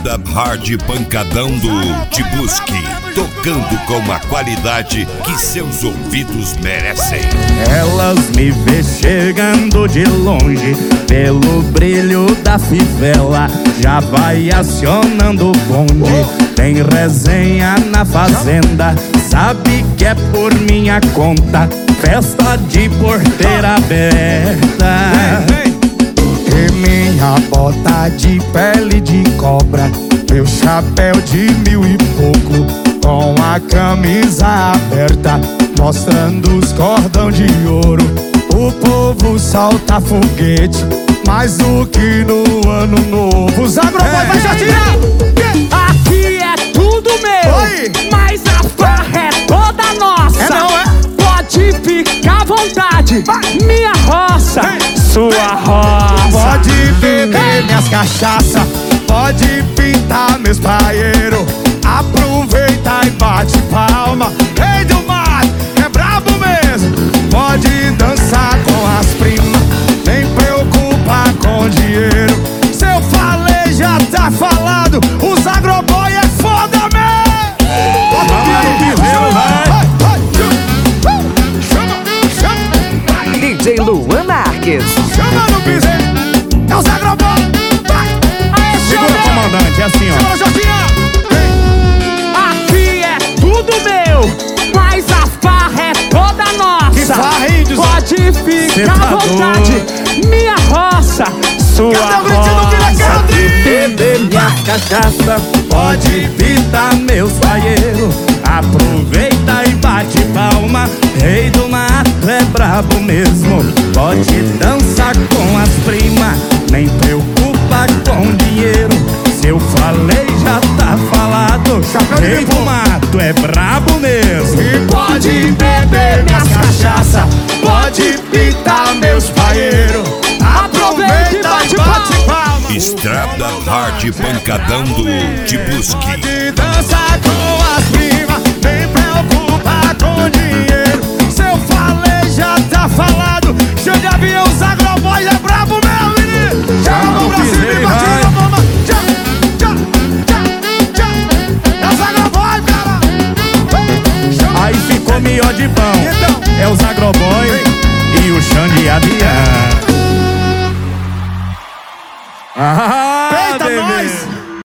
Estrada Hard Pancadão do Te Busque, tocando com a qualidade que seus ouvidos merecem. Elas me vê chegando de longe, pelo brilho da fivela, já vai acionando o bonde. Tem resenha na fazenda, sabe que é por minha conta, festa de porteira aberta. E minha bota de pele de cobra, meu chapéu de 1000 e pouco, com a camisa aberta, mostrando os cordão de ouro. O povo solta foguete, mais do que no ano novo. Os agrobóis vai já tirar. Aqui é tudo meu. Oi. Mas a farra é toda nossa. É não, é? Pode ficar à vontade. Minha roça, sua roça. Pode beber minhas cachaça, pode pintar meus paeiros. Aproveita e bate palma. Rei do mato, é brabo mesmo. Pode dançar com as primas, nem preocupa com dinheiro. Se eu falei, já tá falado. Os agroboy é foda mesmo. Chama, DJ Luan Marques. chama no piseiro. É os agroboy. Vai. Segura, comandante, é assim, ó. Segura, Jotinha. Aqui é tudo meu, mas a farra é toda nossa. Que farra, índios? Pode ficar à tá vontade. Minha roça, sua Cadê o gritinho do Vila roça. Country? Beber minha cachaça, pode pitar meus paeiros. Aproveita e bate palma, rei do mato é brabo mesmo. Pode dançar com as primas, nem preocupa com dinheiro. Se eu falei, já tá falado. Chapéu de Rei do bico. mato é brabo mesmo. E pode beber minhas cachaça, pode pintar meus paeiros. Aproveita e bate palma. Estrada Hard Pancadão do Te Busque. Pode dançar com as primas, nem preocupa com dinheiro. Se eu falei, já tá falado. Cheio de avião, os agroboys é brabo mesmo, menino. Chama a mão pra cima e bate na mama. Tchá, tchá, tchá, tchá. É os agroboys, cara. Aí ficou mió de pão. Então. É os agroboy e o chão de avião. Ah,